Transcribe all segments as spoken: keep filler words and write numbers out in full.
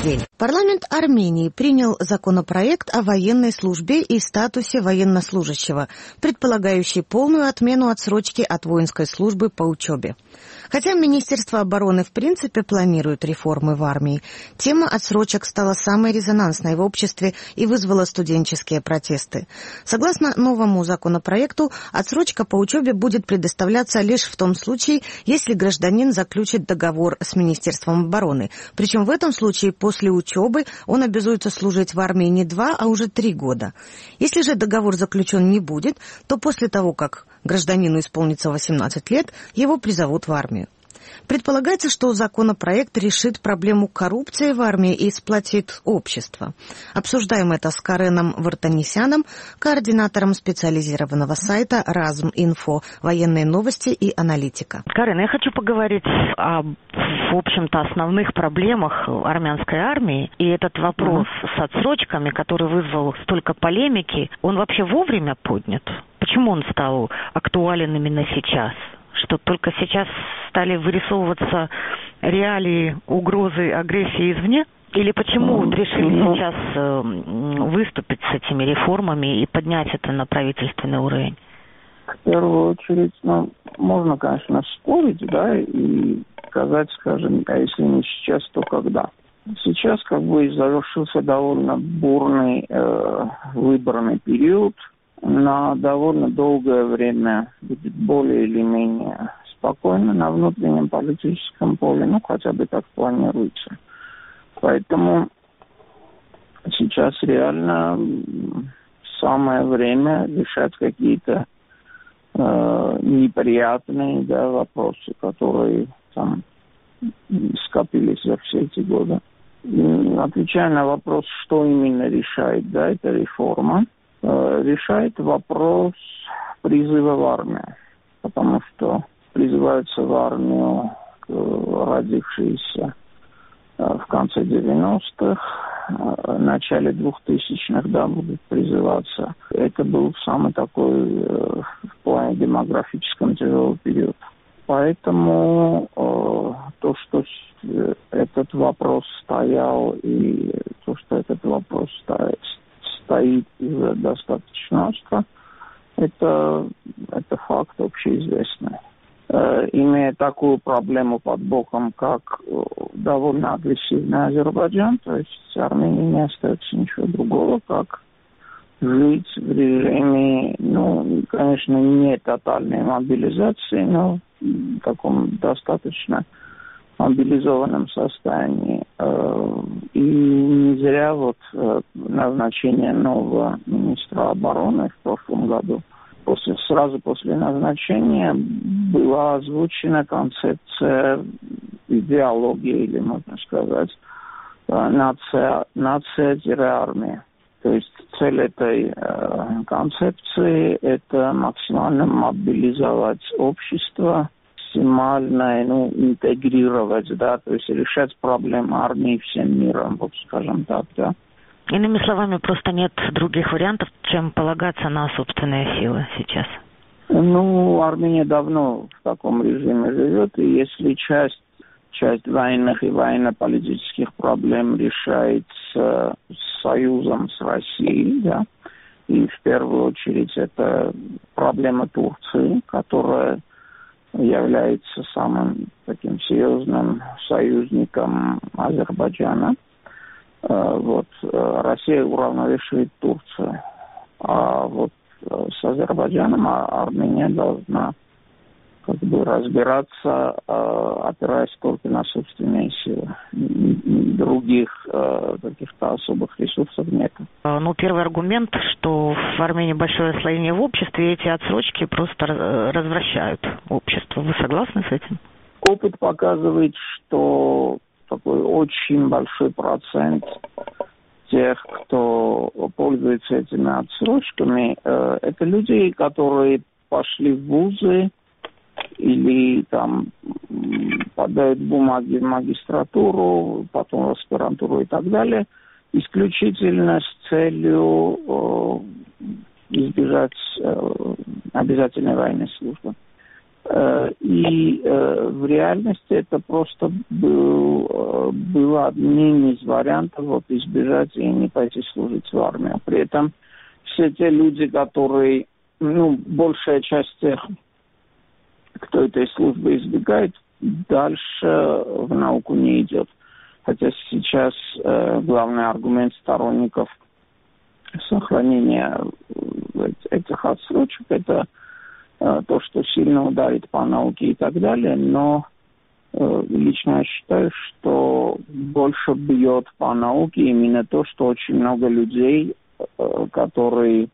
апрель. Парламент Армении принял законопроект о военной службе и статусе военнослужащего, предполагающий полную отмену отсрочки от воинской службы по учебе. Хотя Министерство обороны в принципе планирует реформы в армии, тема отсрочек стала самой резонансной в обществе и вызвала студенческие протесты. Согласно новому законопроекту, отсрочка по учебе будет предоставляться лишь в том случае, если гражданин заключит договор с Министерством обороны. Причем в этом случае после учебы он обязуется служить в армии не два, а уже три года. Если же договор заключен не будет, то после того, как гражданину исполнится восемнадцать лет, его призовут в армию. Предполагается, что законопроект решит проблему коррупции в армии и сплотит общество. Обсуждаем это с Кареном Вартанесяном, координатором специализированного сайта Разм.Инфо, военные новости и аналитика. Карен, я хочу поговорить о, в общем-то, основных проблемах армянской армии. И этот вопрос mm-hmm. с отсрочками, который вызвал столько полемики, он вообще вовремя поднят? Почему он стал актуален именно сейчас? Что только сейчас стали вырисовываться реалии угрозы агрессии извне? Или почему вот решили ну, сейчас э, выступить с этими реформами и поднять это на правительственный уровень? В первую очередь, ну, можно, конечно, спорить, да, и сказать, скажем, а если не сейчас, то когда? Сейчас как бы завершился довольно бурный э, выборный период. На довольно долгое время будет более или менее спокойно на внутреннем политическом поле, ну, хотя бы так планируется. Поэтому сейчас реально самое время решать какие-то э, неприятные, да, вопросы, которые там скопились за все эти годы. И, отвечая на вопрос, что именно решает, да, эта реформа, решает вопрос призыва в армию, потому что призываются в армию родившиеся в конце девяностых, в начале двухтысячных, да, будут призываться. Это был самый такой в плане демографическом тяжелый период. Поэтому то, что этот вопрос стоял, и то, что этот вопрос стоит, стоит уже достаточно остро, это, это факт общеизвестный. Э, имея такую проблему под боком, как довольно агрессивный Азербайджан, то есть Армении не остается ничего другого, как жить в режиме, ну, конечно, не тотальной мобилизации, но в таком достаточно мобилизованном состоянии. И не зря вот назначение нового министра обороны в прошлом году, после, сразу после назначения была озвучена концепция идеологии, или можно сказать, нация, нация-армия. То есть цель этой э, концепции – это максимально мобилизовать общество, максимально, ну, интегрировать, да, то есть решать проблемы армии всем миром, вот скажем так, да. Иными словами, просто нет других вариантов, чем полагаться на собственные силы сейчас. Ну, Армения давно в таком режиме живет, и если часть, часть военных и военно-политических проблем решается союзом с Россией, да, и в первую очередь это проблема Турции, которая является самым таким серьезным союзником Азербайджана. Вот, Россия уравновешивает Турцию, а вот с Азербайджаном Армения должна как бы разбираться, опираясь только на собственные силы. Других каких-то особых ресурсов нет. Ну, первый аргумент, что в Армении большое расслоение в обществе, и эти отсрочки просто развращают общество. Вы согласны с этим? Опыт показывает, что такой очень большой процент тех, кто пользуется этими отсрочками, это люди, которые пошли в вузы, или там подают бумаги в магистратуру, потом в аспирантуру и так далее, исключительно с целью э, избежать э, обязательной военной службы. И в реальности это просто был, было одним из вариантов вот, избежать и не пойти служить в армию. При этом все те люди, которые, ну, большая часть тех, кто этой службы избегает, дальше в науку не идет. Хотя сейчас э, главный аргумент сторонников сохранения этих отсрочек – это э, то, что сильно ударит по науке и так далее. Но э, лично я считаю, что больше бьет по науке именно то, что очень много людей, э, которые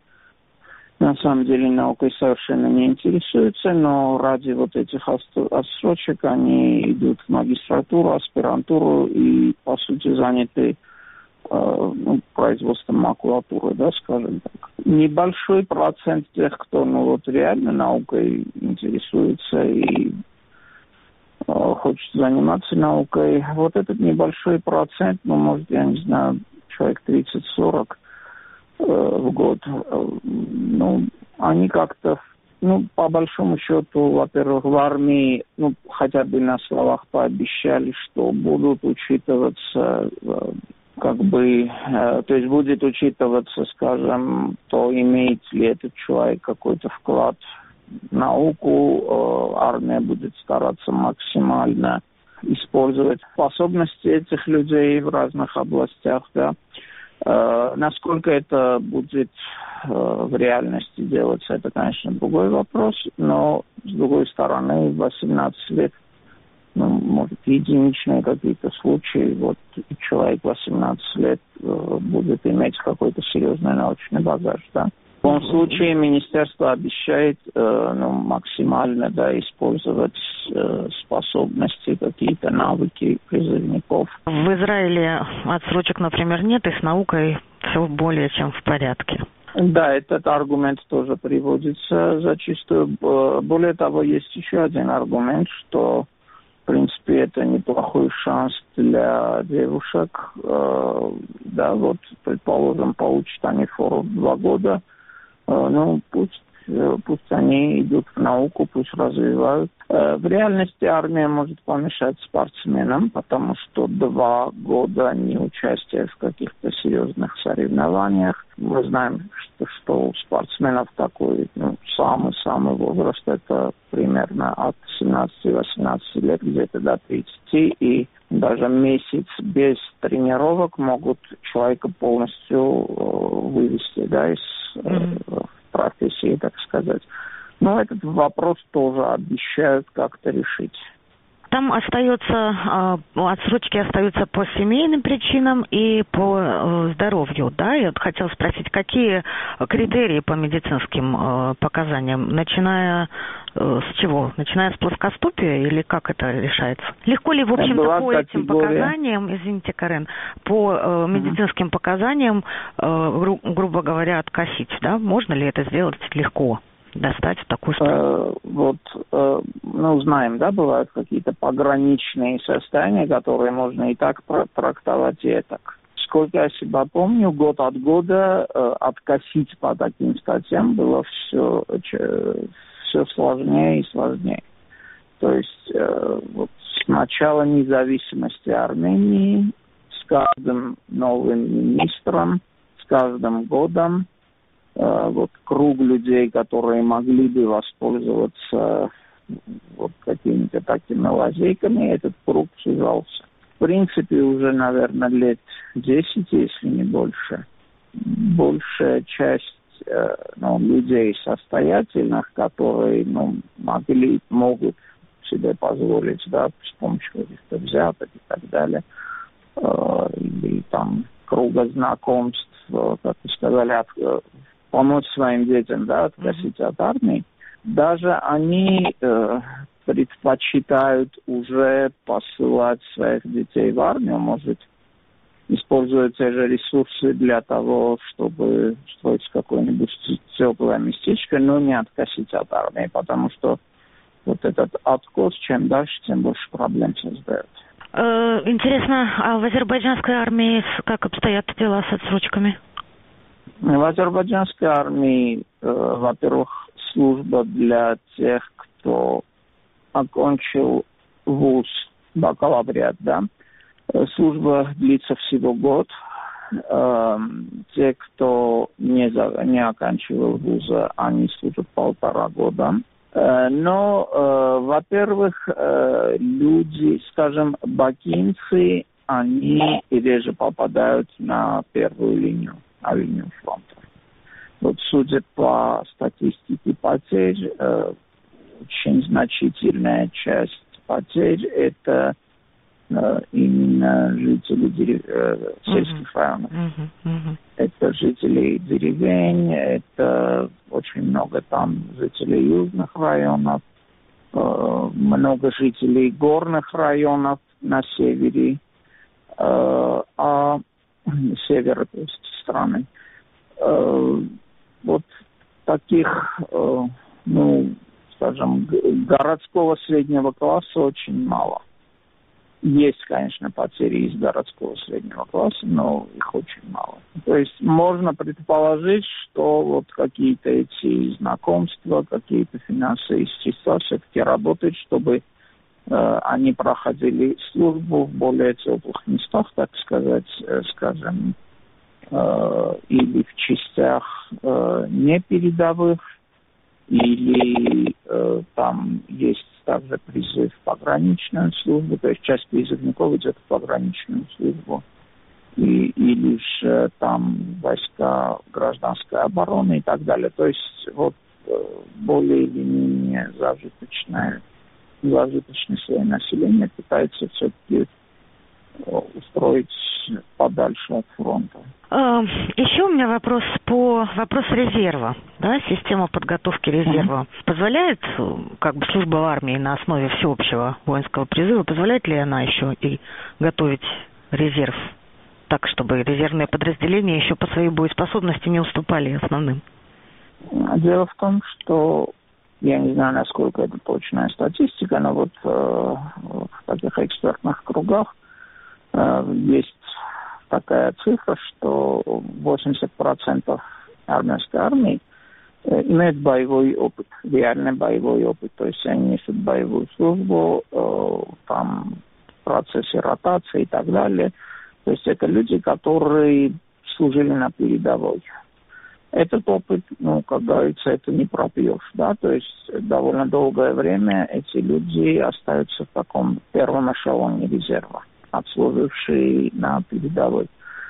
на самом деле наукой совершенно не интересуются, но ради вот этих отсрочек они идут в магистратуру, аспирантуру и, по сути, заняты э, ну, производством макулатуры, да, скажем так. Небольшой процент тех, кто ну, вот, реально наукой интересуется и э, хочет заниматься наукой, вот этот небольшой процент, ну, может, я не знаю, человек тридцать-сорок, в год, ну, они как-то, ну, по большому счету, во-первых, в армии, ну, хотя бы на словах пообещали, что будут учитываться, как бы, то есть будет учитываться, скажем, то, имеет ли этот человек какой-то вклад в науку, армия будет стараться максимально использовать способности этих людей в разных областях, да. Uh, насколько это будет uh, в реальности делаться, это, конечно, другой вопрос, но, с другой стороны, в восемнадцать лет, ну, может, единичные какие-то случаи, вот человек восемнадцать лет uh, будет иметь какой-то серьезный научный багаж, да. В любом случае, министерство обещает э, ну, максимально, да, использовать э, способности, какие-то навыки призывников. В Израиле отсрочек, например, нет, и с наукой все более чем в порядке. Да, этот аргумент тоже приводится зачастую. Более того, есть еще один аргумент, что, в принципе, это неплохой шанс для девушек. Э, да, вот, предположим, получат они фору в два года. Ну, пусть, пусть они идут в науку, пусть развивают. В реальности армия может помешать спортсменам, потому что два года неучастия в каких-то серьезных соревнованиях. Мы знаем, что, что у спортсменов такой, ну, самый-самый возраст, это примерно от семнадцати-восемнадцати лет, где-то до тридцати, и даже месяц без тренировок могут человека полностью э, вывести, да, из mm-hmm. профессии, так сказать. Но этот вопрос тоже обещают как-то решить. Там остается, отсрочки остаются по семейным причинам и по здоровью, да? Я хотела спросить, какие критерии по медицинским показаниям, начиная с чего? Начиная с плоскостопия или как это решается? Легко ли, в общем-то, по этим показаниям, извините, Карен, по медицинским показаниям, гру- грубо говоря, откосить, да? Можно ли это сделать легко? Достать такую справку? Э, вот, э, ну, знаем, да, бывают какие-то пограничные состояния, которые можно и так трактовать, и так. Сколько я себя помню, год от года э, откосить по таким статьям было все, все сложнее и сложнее. То есть э, вот с начала независимости Армении, с каждым новым министром, с каждым годом, вот круг людей, которые могли бы воспользоваться вот какими-то такими лазейками, этот круг сужался. В принципе, уже, наверное, лет десять, если не больше. Большая часть ну, людей состоятельных, которые ну, могли, могут себе позволить, да, с помощью каких-то взяток и так далее, или там круга знакомств, как вы сказали, от помочь своим детям, да, откосить mm-hmm. от армии, даже они э, предпочитают уже посылать своих детей в армию, может, используя те же ресурсы для того, чтобы строить какое-нибудь теплое местечко, но не откосить от армии, потому что вот этот откос, чем дальше, тем больше проблем создает. Интересно, а в азербайджанской армии как обстоят дела с отсрочками? В азербайджанской армии, э, во-первых, служба для тех, кто окончил вуз, бакалавриат, да, служба длится всего год. Те, кто не, за, не оканчивал вуза, они служат полтора года. Но, во-первых, люди, скажем, бакинцы, они реже попадают на первую линию, на линию фронта. Вот судя по статистике потерь, очень значительная часть потерь – это именно жители дерев... сельских uh-huh. районов. Uh-huh. Uh-huh. Это жители деревень, это очень много там жителей южных районов, много жителей горных районов на севере, а севера, то есть страны. Вот таких, ну, скажем, городского среднего класса очень мало. Есть, конечно, потери из городского среднего класса, но их очень мало. То есть можно предположить, что вот какие-то эти знакомства, какие-то финансовые средства все-таки работают, чтобы э, они проходили службу в более теплых местах, так сказать, э, скажем, э, или в частях э, не передовых, или э, там есть также призыв в пограничную службу, то есть часть призывников идет в пограничную службу, и, или же там войска гражданской обороны и так далее. То есть вот более или менее зажиточное, зажиточное слой населения пытается все-таки устроить подальше от фронта. Еще у меня вопрос по вопросу резерва. Да, система подготовки резерва mm-hmm. позволяет, как бы служба в армии на основе всеобщего воинского призыва, позволяет ли она еще и готовить резерв так, чтобы резервные подразделения еще по своей боеспособности не уступали основным? Дело в том, что я не знаю, насколько это точная статистика, но вот э, в таких экспертных кругах э, есть такая цифра, что восемьдесят процентов армянской армии э, имеют боевой опыт, реальный боевой опыт. То есть они несут боевую службу, э, там, в процессе ротации и так далее. То есть это люди, которые служили на передовой. Этот опыт, ну, как говорится, это не пропьешь, да, то есть довольно долгое время эти люди остаются в таком первом эшелоне резерва, отслужившие на передовой.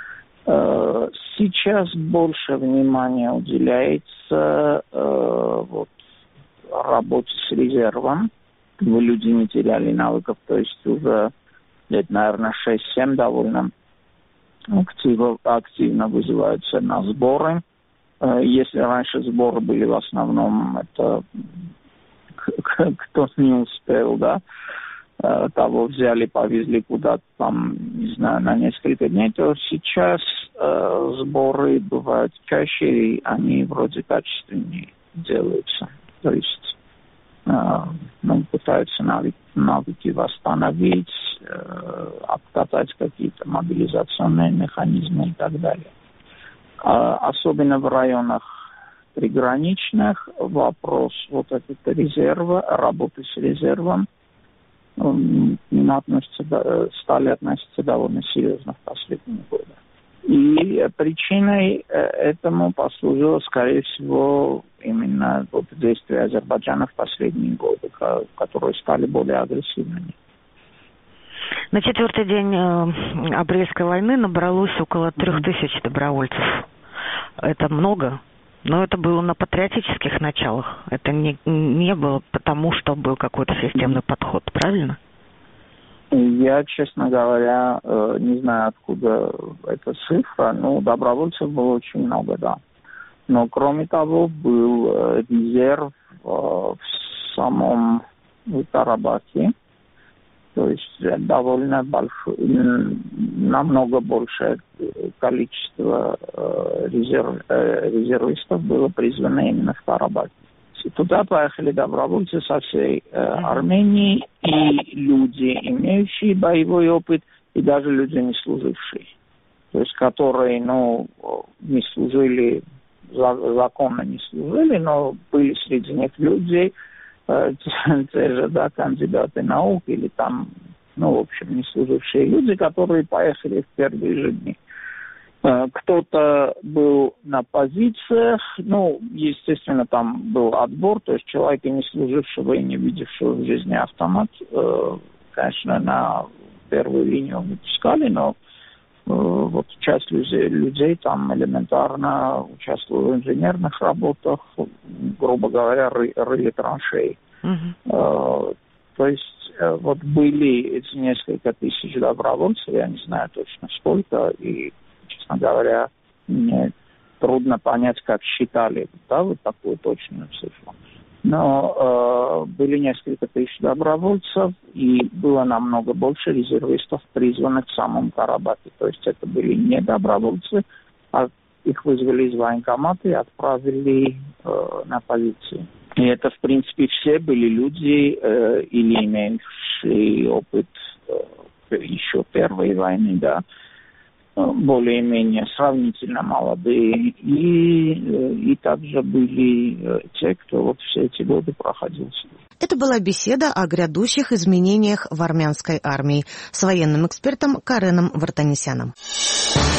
Сейчас больше внимания уделяется э, вот, работе с резервом, чтобы люди не теряли навыков, то есть уже лет, наверное, шесть-семь довольно активно, активно вызываются на сборы. Если раньше сборы были в основном, это кто не успел, да, того взяли, повезли куда-то там, не знаю, на несколько дней, то сейчас э, сборы бывают чаще, и они вроде качественнее делаются. То есть э, ну, пытаются навыки, навыки восстановить, э, обкатать какие-то мобилизационные механизмы и так далее. А, особенно в районах приграничных вопрос вот этого резерва, работы с резервом, к ним относятся, стали относиться довольно серьезно в последние годы. И причиной этому послужило, скорее всего, именно вот действия Азербайджана в последние годы, которые стали более агрессивными. На четвертый день апрельской войны набралось около трех тысяч добровольцев. Это много, но это было на патриотических началах. Это не, не было потому, что был какой-то системный подход, правильно? Я, честно говоря, не знаю, откуда эта цифра, но добровольцев было очень много, да. Но, кроме того, был резерв в самом Карабахе. То есть довольно большое, намного большее количество резерв, резервистов было призвано именно в Карабахе. Туда поехали добровольцы со всей э, Армении, и люди, имеющие боевой опыт, и даже люди, не служившие. То есть, которые, ну, не служили, законно не служили, но были среди них люди, те же, да, кандидаты наук или там, ну, в общем, не служившие люди, которые поехали в первые же дни. Кто-то был на позициях, ну, естественно, там был отбор, то есть человека, не служившего и не видевшего в жизни автомат, конечно, на первую линию выпускали, но вот часть людей, людей там элементарно участвовала в инженерных работах, грубо говоря, ры, рыли траншеи. Uh-huh. То есть вот были эти несколько тысяч добровольцев, я не знаю точно сколько, и, честно говоря, мне трудно понять, как считали, да, вот такую точную цифру. Но э, были несколько тысяч добровольцев, и было намного больше резервистов, призванных в самом Карабахе. То есть это были не добровольцы, а их вызвали из военкомата и отправили э, на позиции. И это, в принципе, все были люди, э, или имеющие опыт э, еще Первой войны, да, более-менее сравнительно молодые, и, и также были те, кто вот все эти годы проходил службу. Это была беседа о грядущих изменениях в армянской армии с военным экспертом Кареном Вартанесяном.